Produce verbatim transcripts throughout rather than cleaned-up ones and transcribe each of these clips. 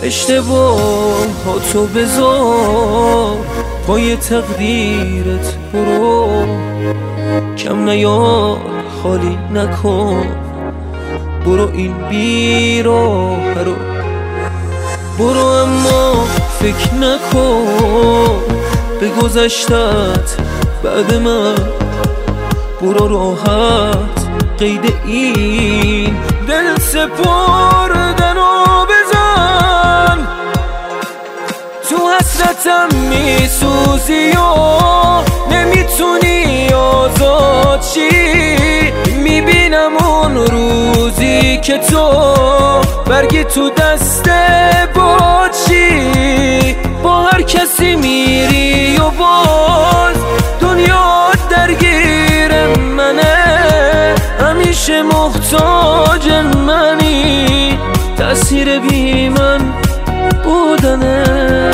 اشتباه ها تو بذار پای تقدیرت، برو کم نیار خالی نکن، برو این بیراه رو برو، اما فکر نکن به گذشتت بعد من، برو راحت قید این دل سپردن رو بزن. تو حسرتم میسوزی و نمیتونی آزاد شی، میبینم اون روزی که تو برگی تو دست باشی، با هر کسی میری و باز دنیا درگیر منه، همیشه محتاج منی، تأثیر بی من بودنه.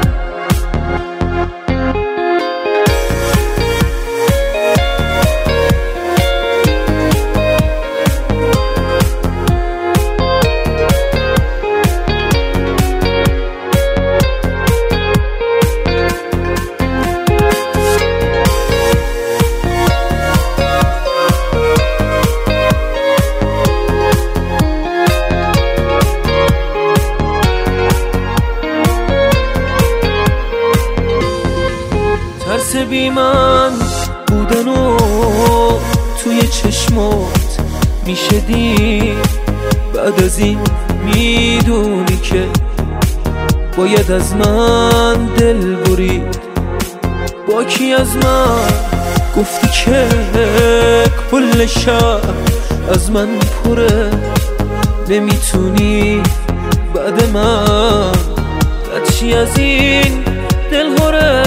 ترس بی من بودن و توی چشمات میشه دید، بعد از این میدونی که باید از من دل برید. با کی از من گفتی که کل شهر از من پره، نمیتونی بعد من چی از این دل هره.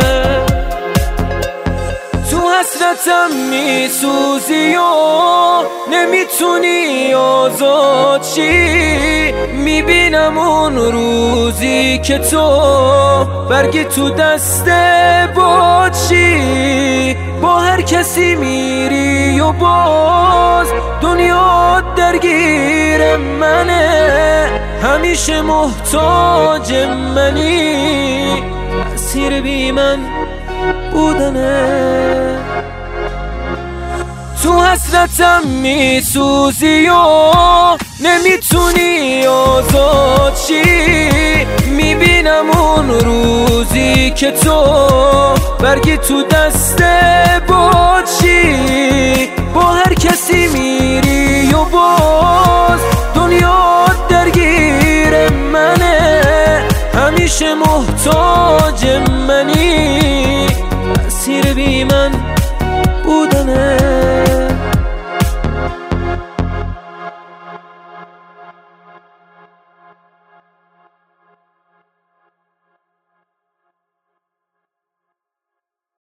تو حسرتم میسوزی و نمیتونی آزاد شی، میبینم اون روزی که تو برگی تو دست باشی، با هر کسی میری و باز دنیا درگیر منه، همیشه محتاج منی، تأثیر بی من بودنه. تو حسرتم میسوزی و نمیتونی آزاد شی، میبینم اون روزی که تو برگی تو دست باشی، با هر کسی میری و باز دنیا درگیر منه، همیشه محتاج